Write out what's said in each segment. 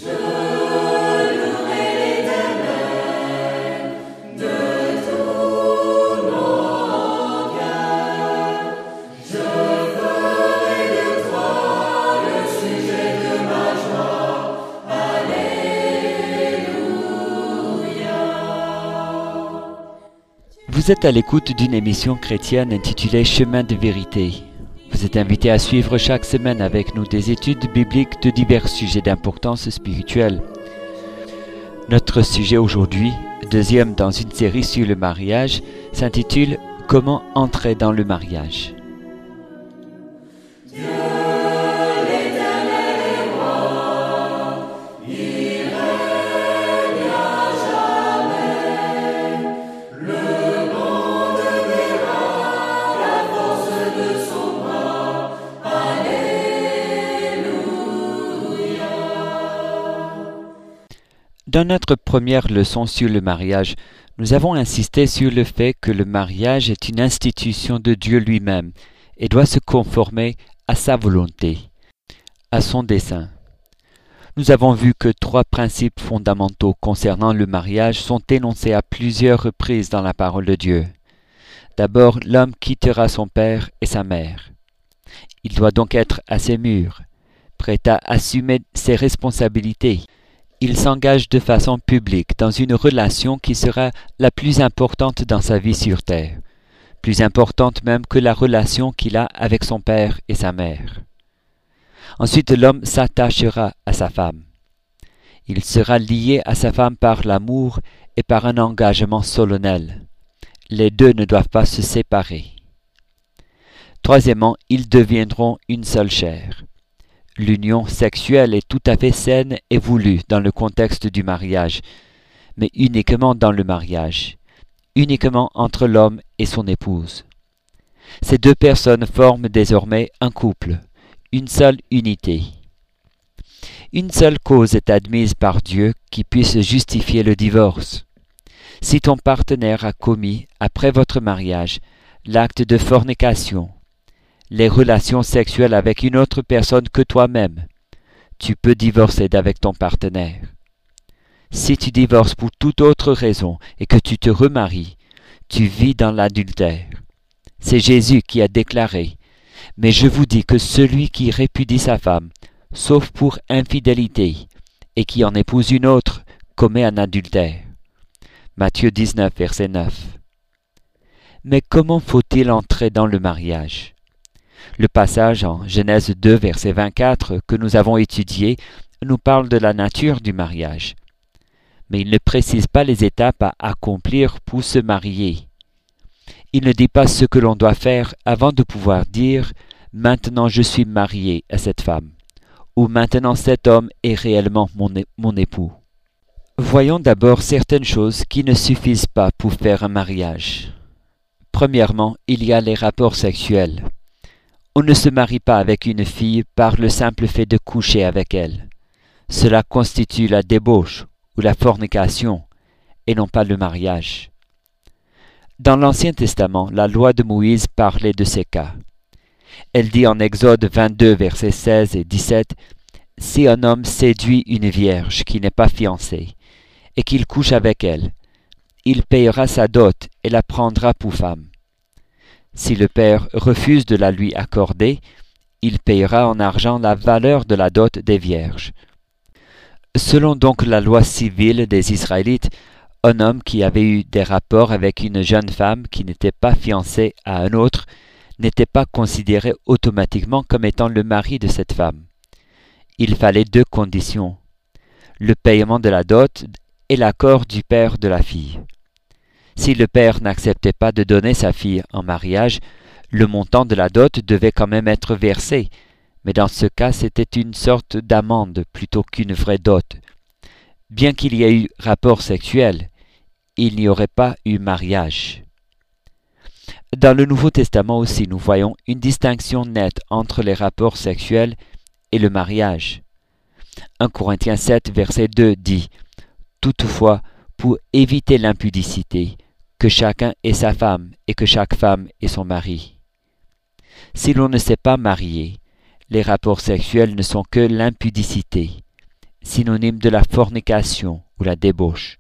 Vous êtes à l'écoute d'une émission chrétienne intitulée Chemin de vérité. Vous êtes invité à suivre chaque semaine avec nous des études bibliques de divers sujets d'importance spirituelle. Notre sujet aujourd'hui, deuxième dans une série sur le mariage, s'intitule « Comment entrer dans le mariage ». Dans notre première leçon sur le mariage, nous avons insisté sur le fait que le mariage est une institution de Dieu lui-même et doit se conformer à sa volonté, à son dessein. Nous avons vu que 3 principes fondamentaux concernant le mariage sont énoncés à plusieurs reprises dans la parole de Dieu. D'abord, l'homme quittera son père et sa mère. Il doit donc être assez mûr, prêt à assumer ses responsabilités. Il s'engage de façon publique dans une relation qui sera la plus importante dans sa vie sur terre, plus importante même que la relation qu'il a avec son père et sa mère. Ensuite, l'homme s'attachera à sa femme. Il sera lié à sa femme par l'amour et par un engagement solennel. Les deux ne doivent pas se séparer. Troisièmement, ils deviendront une seule chair. L'union sexuelle est tout à fait saine et voulue dans le contexte du mariage, mais uniquement dans le mariage, uniquement entre l'homme et son épouse. Ces 2 personnes forment désormais un couple, une seule unité. Une seule cause est admise par Dieu qui puisse justifier le divorce. Si ton partenaire a commis, après votre mariage, l'acte de fornication, les relations sexuelles avec une autre personne que toi-même, tu peux divorcer d'avec ton partenaire. Si tu divorces pour toute autre raison et que tu te remaries, tu vis dans l'adultère. C'est Jésus qui a déclaré « Mais je vous dis que celui qui répudie sa femme, sauf pour infidélité, et qui en épouse une autre, commet un adultère. » Matthieu 19, verset 9. Mais comment faut-il entrer dans le mariage ? Le passage en Genèse 2, verset 24 que nous avons étudié nous parle de la nature du mariage. Mais il ne précise pas les étapes à accomplir pour se marier. Il ne dit pas ce que l'on doit faire avant de pouvoir dire « Maintenant je suis marié à cette femme » ou « Maintenant cet homme est réellement mon époux ». Voyons d'abord certaines choses qui ne suffisent pas pour faire un mariage. Premièrement, il y a les rapports sexuels. On ne se marie pas avec une fille par le simple fait de coucher avec elle. Cela constitue la débauche ou la fornication, et non pas le mariage. Dans l'Ancien Testament, la loi de Moïse parlait de ces cas. Elle dit en Exode 22, versets 16 et 17, « Si un homme séduit une vierge qui n'est pas fiancée, et qu'il couche avec elle, il payera sa dot et la prendra pour femme. Si le père refuse de la lui accorder, il payera en argent la valeur de la dot des vierges. » Selon donc la loi civile des Israélites, un homme qui avait eu des rapports avec une jeune femme qui n'était pas fiancée à un autre n'était pas considéré automatiquement comme étant le mari de cette femme. Il fallait 2 conditions, le paiement de la dot et l'accord du père de la fille. Si le père n'acceptait pas de donner sa fille en mariage, le montant de la dot devait quand même être versé, mais dans ce cas c'était une sorte d'amende plutôt qu'une vraie dot. Bien qu'il y ait eu rapport sexuel, il n'y aurait pas eu mariage. Dans le Nouveau Testament aussi, nous voyons une distinction nette entre les rapports sexuels et le mariage. 1 Corinthiens 7, verset 2 dit « Toutefois, pour éviter l'impudicité, que chacun ait sa femme et que chaque femme ait son mari. » Si l'on ne s'est pas marié, les rapports sexuels ne sont que l'impudicité, synonyme de la fornication ou la débauche.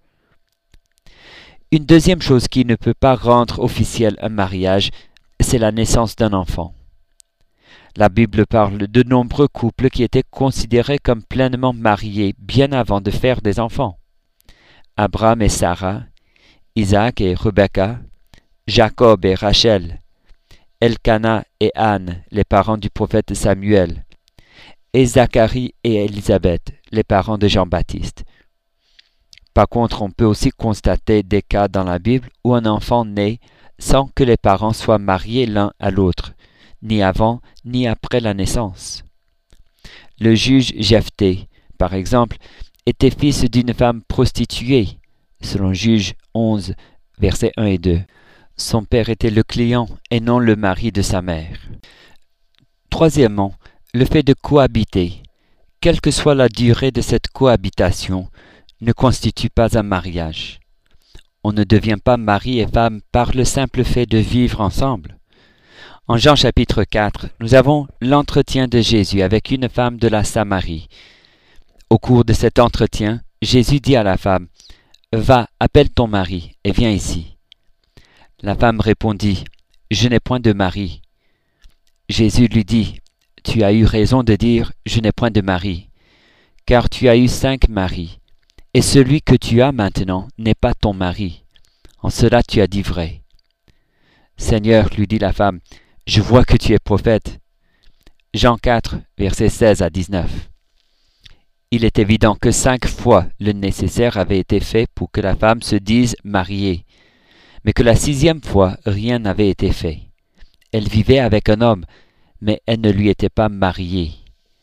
Une deuxième chose qui ne peut pas rendre officiel un mariage, c'est la naissance d'un enfant. La Bible parle de nombreux couples qui étaient considérés comme pleinement mariés bien avant de faire des enfants. Abraham et Sarah, Isaac et Rebecca, Jacob et Rachel, Elkana et Anne, les parents du prophète Samuel, et Zacharie et Élisabeth, les parents de Jean-Baptiste. Par contre, on peut aussi constater des cas dans la Bible où un enfant naît sans que les parents soient mariés l'un à l'autre, ni avant ni après la naissance. Le juge Jephthé, par exemple, était fils d'une femme prostituée, selon Juge 11, versets 1 et 2. Son père était le client et non le mari de sa mère. Troisièmement, le fait de cohabiter, quelle que soit la durée de cette cohabitation, ne constitue pas un mariage. On ne devient pas mari et femme par le simple fait de vivre ensemble. En Jean chapitre 4, nous avons l'entretien de Jésus avec une femme de la Samarie. Au cours de cet entretien, Jésus dit à la femme, « Va, appelle ton mari et viens ici. » La femme répondit, « Je n'ai point de mari. » Jésus lui dit, « Tu as eu raison de dire, je n'ai point de mari, car tu as eu 5 maris, et celui que tu as maintenant n'est pas ton mari. En cela tu as dit vrai. » Seigneur, lui dit la femme, je vois que tu es prophète. Jean 4, versets 16 à 19. Il est évident que 5 fois le nécessaire avait été fait pour que la femme se dise mariée, mais que la 6e fois rien n'avait été fait. Elle vivait avec un homme, mais elle ne lui était pas mariée.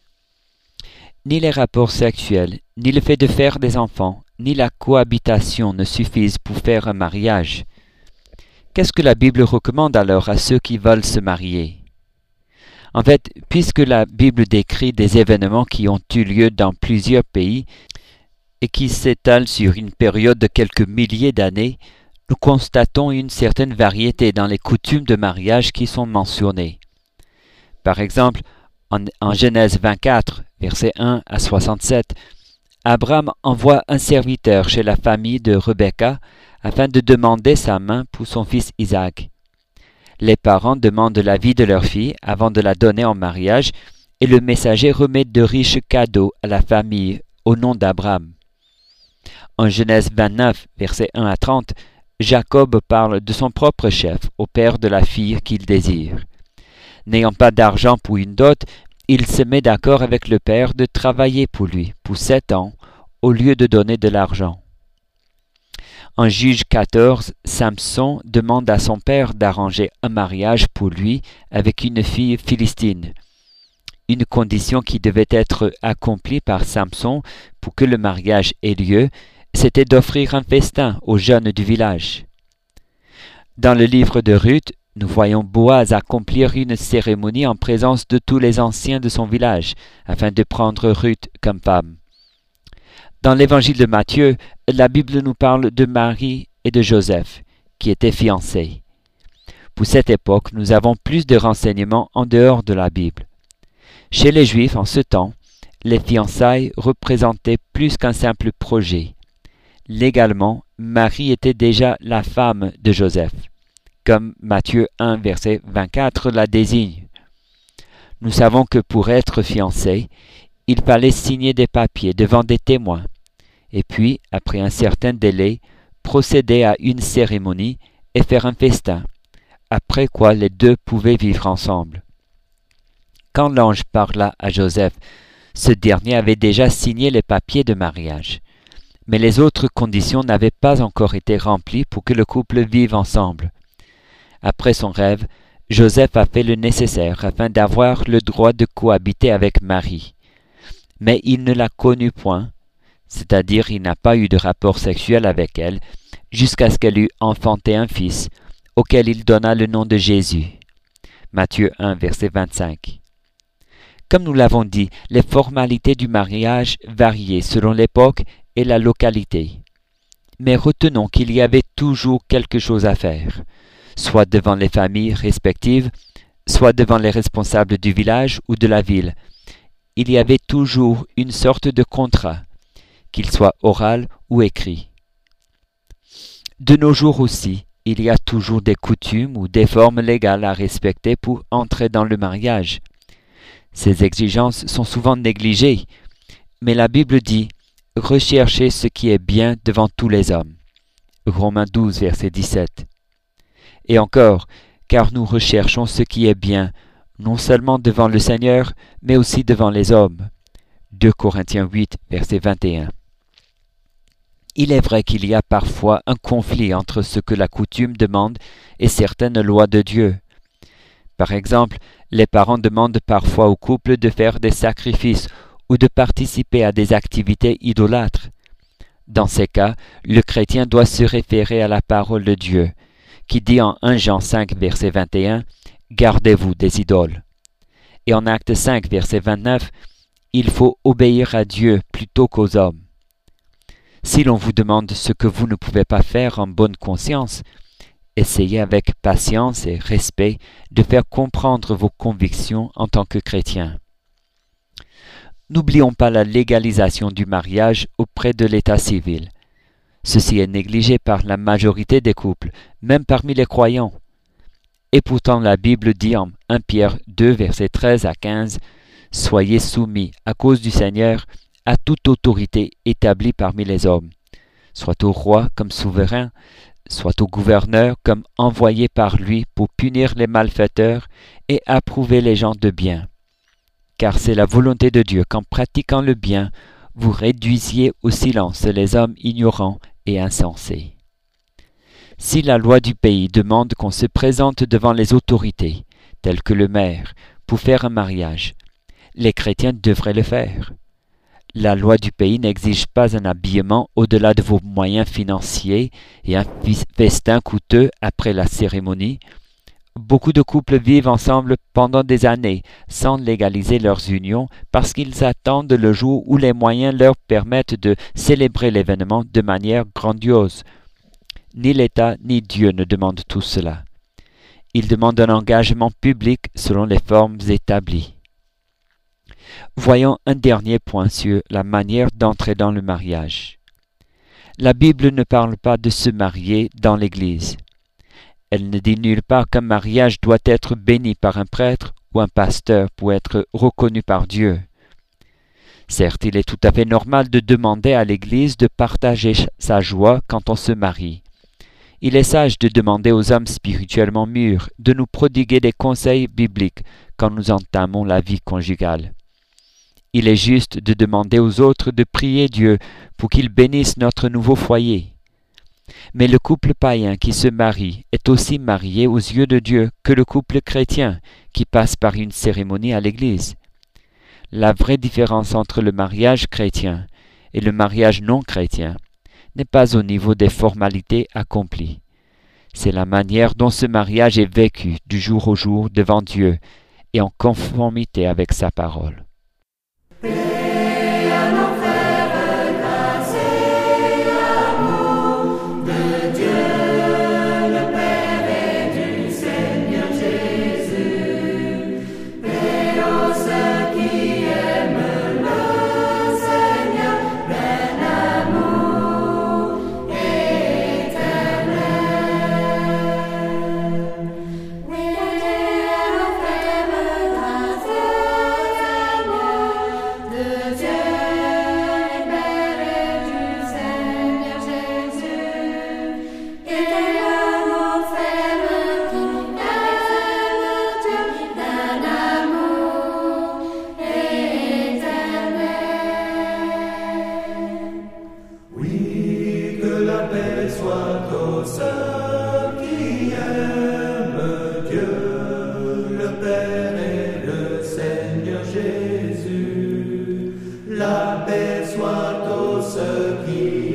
Ni les rapports sexuels, ni le fait de faire des enfants, ni la cohabitation ne suffisent pour faire un mariage. Qu'est-ce que la Bible recommande alors à ceux qui veulent se marier? En fait, puisque la Bible décrit des événements qui ont eu lieu dans plusieurs pays et qui s'étalent sur une période de quelques milliers d'années, nous constatons une certaine variété dans les coutumes de mariage qui sont mentionnées. Par exemple, en Genèse 24, versets 1 à 67, Abraham envoie un serviteur chez la famille de Rebecca afin de demander sa main pour son fils Isaac. Les parents demandent l'avis de leur fille avant de la donner en mariage et le messager remet de riches cadeaux à la famille au nom d'Abraham. En Genèse 29, versets 1 à 30, Jacob parle de son propre chef au père de la fille qu'il désire. N'ayant pas d'argent pour une dot, il se met d'accord avec le père de travailler pour lui pour 7 ans au lieu de donner de l'argent. En Juge 14, Samson demande à son père d'arranger un mariage pour lui avec une fille philistine. Une condition qui devait être accomplie par Samson pour que le mariage ait lieu, c'était d'offrir un festin aux jeunes du village. Dans le livre de Ruth, nous voyons Boaz accomplir une cérémonie en présence de tous les anciens de son village, afin de prendre Ruth comme femme. Dans l'évangile de Matthieu, la Bible nous parle de Marie et de Joseph, qui étaient fiancés. Pour cette époque, nous avons plus de renseignements en dehors de la Bible. Chez les Juifs, en ce temps, les fiançailles représentaient plus qu'un simple projet. Légalement, Marie était déjà la femme de Joseph, comme Matthieu 1, verset 24 la désigne. Nous savons que pour être fiancé, il fallait signer des papiers devant des témoins, et puis, après un certain délai, procéder à une cérémonie et faire un festin, après quoi les deux pouvaient vivre ensemble. Quand l'ange parla à Joseph, ce dernier avait déjà signé les papiers de mariage, mais les autres conditions n'avaient pas encore été remplies pour que le couple vive ensemble. Après son rêve, Joseph a fait le nécessaire afin d'avoir le droit de cohabiter avec Marie. Mais il ne la connut point, c'est-à-dire il n'a pas eu de rapport sexuel avec elle, jusqu'à ce qu'elle eût enfanté un fils, auquel il donna le nom de Jésus. Matthieu 1, verset 25. Comme nous l'avons dit, les formalités du mariage variaient selon l'époque et la localité. Mais retenons qu'il y avait toujours quelque chose à faire, soit devant les familles respectives, soit devant les responsables du village ou de la ville. Il y avait toujours une sorte de contrat qu'il soit oral ou écrit. De nos jours aussi, il y a toujours des coutumes ou des formes légales à respecter pour entrer dans le mariage. Ces exigences sont souvent négligées, mais la Bible dit « Recherchez ce qui est bien devant tous les hommes ». Romains 12, verset 17. Et encore, car nous recherchons ce qui est bien, non seulement devant le Seigneur, mais aussi devant les hommes. 2 Corinthiens 8, verset 21. Il est vrai qu'il y a parfois un conflit entre ce que la coutume demande et certaines lois de Dieu. Par exemple, les parents demandent parfois au couple de faire des sacrifices ou de participer à des activités idolâtres. Dans ces cas, le chrétien doit se référer à la parole de Dieu, qui dit en 1 Jean 5, verset 21, « Gardez-vous des idoles ». Et en Acte 5, verset 29, « Il faut obéir à Dieu plutôt qu'aux hommes ». Si l'on vous demande ce que vous ne pouvez pas faire en bonne conscience, essayez avec patience et respect de faire comprendre vos convictions en tant que chrétien. N'oublions pas la légalisation du mariage auprès de l'état civil. Ceci est négligé par la majorité des couples, même parmi les croyants. Et pourtant la Bible dit en 1 Pierre 2, versets 13 à 15, « Soyez soumis, à cause du Seigneur, à toute autorité établie parmi les hommes, soit au roi comme souverain, soit au gouverneur comme envoyé par lui pour punir les malfaiteurs et approuver les gens de bien. Car c'est la volonté de Dieu qu'en pratiquant le bien, vous réduisiez au silence les hommes ignorants et insensés. » Si la loi du pays demande qu'on se présente devant les autorités, telles que le maire, pour faire un mariage, les chrétiens devraient le faire. La loi du pays n'exige pas un habillement au-delà de vos moyens financiers et un festin coûteux après la cérémonie. Beaucoup de couples vivent ensemble pendant des années sans légaliser leurs unions parce qu'ils attendent le jour où les moyens leur permettent de célébrer l'événement de manière grandiose. Ni l'État ni Dieu ne demandent tout cela. Ils demandent un engagement public selon les formes établies. Voyons un dernier point sur la manière d'entrer dans le mariage. La Bible ne parle pas de se marier dans l'Église. Elle ne dit nulle part qu'un mariage doit être béni par un prêtre ou un pasteur pour être reconnu par Dieu. Certes, il est tout à fait normal de demander à l'Église de partager sa joie quand on se marie. Il est sage de demander aux hommes spirituellement mûrs de nous prodiguer des conseils bibliques quand nous entamons la vie conjugale. Il est juste de demander aux autres de prier Dieu pour qu'il bénisse notre nouveau foyer. Mais le couple païen qui se marie est aussi marié aux yeux de Dieu que le couple chrétien qui passe par une cérémonie à l'Église. La vraie différence entre le mariage chrétien et le mariage non chrétien n'est pas au niveau des formalités accomplies. C'est la manière dont ce mariage est vécu du jour au jour devant Dieu et en conformité avec sa parole. La paix soit aux ceux qui